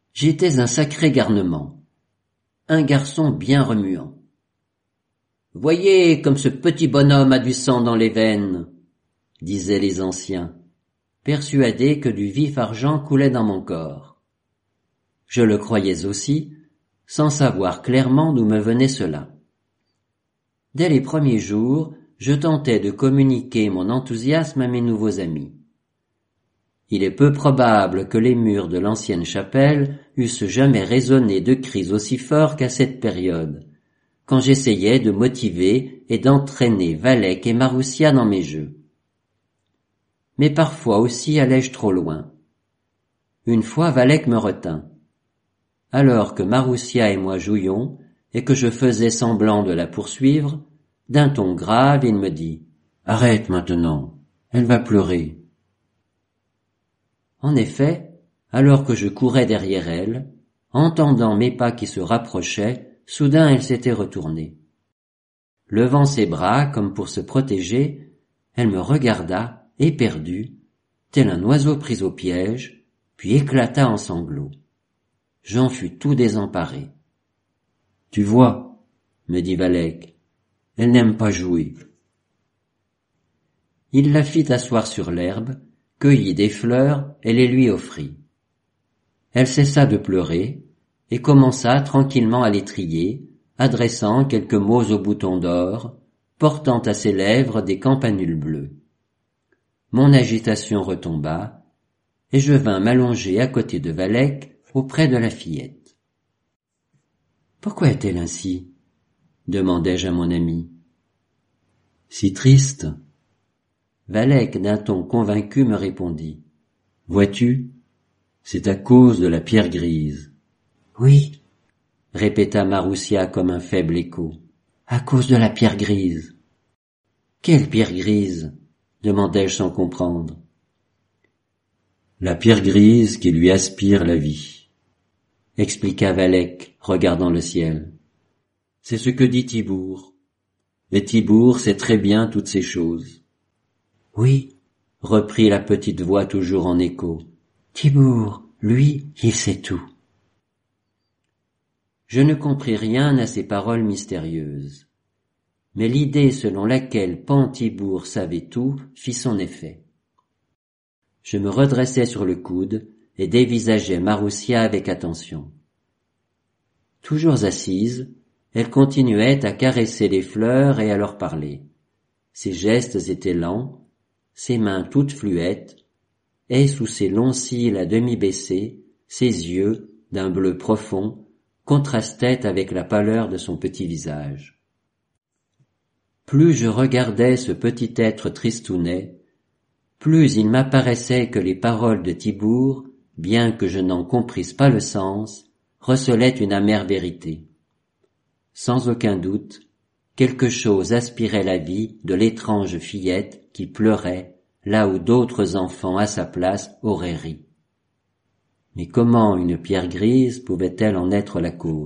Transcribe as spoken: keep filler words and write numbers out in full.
J'étais un sacré garnement, un garçon bien remuant. Voyez comme ce petit bonhomme a du sang dans les veines, disaient les anciens, persuadés que du vif argent coulait dans mon corps. Je le croyais aussi, sans savoir clairement d'où me venait cela. Dès les premiers jours, je tentais de communiquer mon enthousiasme à mes nouveaux amis. Il est peu probable que les murs de l'ancienne chapelle eussent jamais résonné de cris aussi forts qu'à cette période, quand j'essayais de motiver et d'entraîner Valek et Maroussia dans mes jeux. Mais parfois aussi allais-je trop loin. Une fois Valek me retint. Alors que Maroussia et moi jouions, et que je faisais semblant de la poursuivre, d'un ton grave il me dit « Arrête maintenant, elle va pleurer. » En effet, alors que je courais derrière elle, entendant mes pas qui se rapprochaient, soudain elle s'était retournée. Levant ses bras comme pour se protéger, elle me regarda, éperdue, tel un oiseau pris au piège, puis éclata en sanglots. J'en fus tout désemparé. « Tu vois, » me dit Valek, « elle n'aime pas jouer. » Il la fit asseoir sur l'herbe, cueillit des fleurs et les lui offrit. Elle cessa de pleurer et commença tranquillement à les trier, adressant quelques mots aux boutons d'or, portant à ses lèvres des campanules bleues. Mon agitation retomba, et je vins m'allonger à côté de Valek, auprès de la fillette. « Pourquoi est-elle ainsi ?» demandai-je à mon ami. « Si triste ?» Valek, d'un ton convaincu, me répondit. « Vois-tu, c'est à cause de la pierre grise. »« Oui, » répéta Maroussia comme un faible écho, « à cause de la pierre grise. »« Quelle pierre grise ?» demandai-je sans comprendre. « La pierre grise qui lui aspire la vie, » expliqua Valek, regardant le ciel. « C'est ce que dit Thibour. Et Thibour sait très bien toutes ces choses. »« Oui, » reprit la petite voix toujours en écho. « Thibour, lui, il sait tout. » Je ne compris rien à ces paroles mystérieuses. Mais l'idée selon laquelle Pan Thibour savait tout fit son effet. Je me redressai sur le coude et dévisageai Maroussia avec attention. Toujours assise, elle continuait à caresser les fleurs et à leur parler. Ses gestes étaient lents, ses mains toutes fluettes, et sous ses longs cils à demi baissés, ses yeux, d'un bleu profond, contrastaient avec la pâleur de son petit visage. Plus je regardais ce petit être tristounet, plus il m'apparaissait que les paroles de Thibour, bien que je n'en comprisse pas le sens, recelaient une amère vérité. Sans aucun doute, quelque chose aspirait la vie de l'étrange fillette qui pleurait là où d'autres enfants à sa place auraient ri. Mais comment une pierre grise pouvait-elle en être la cause ?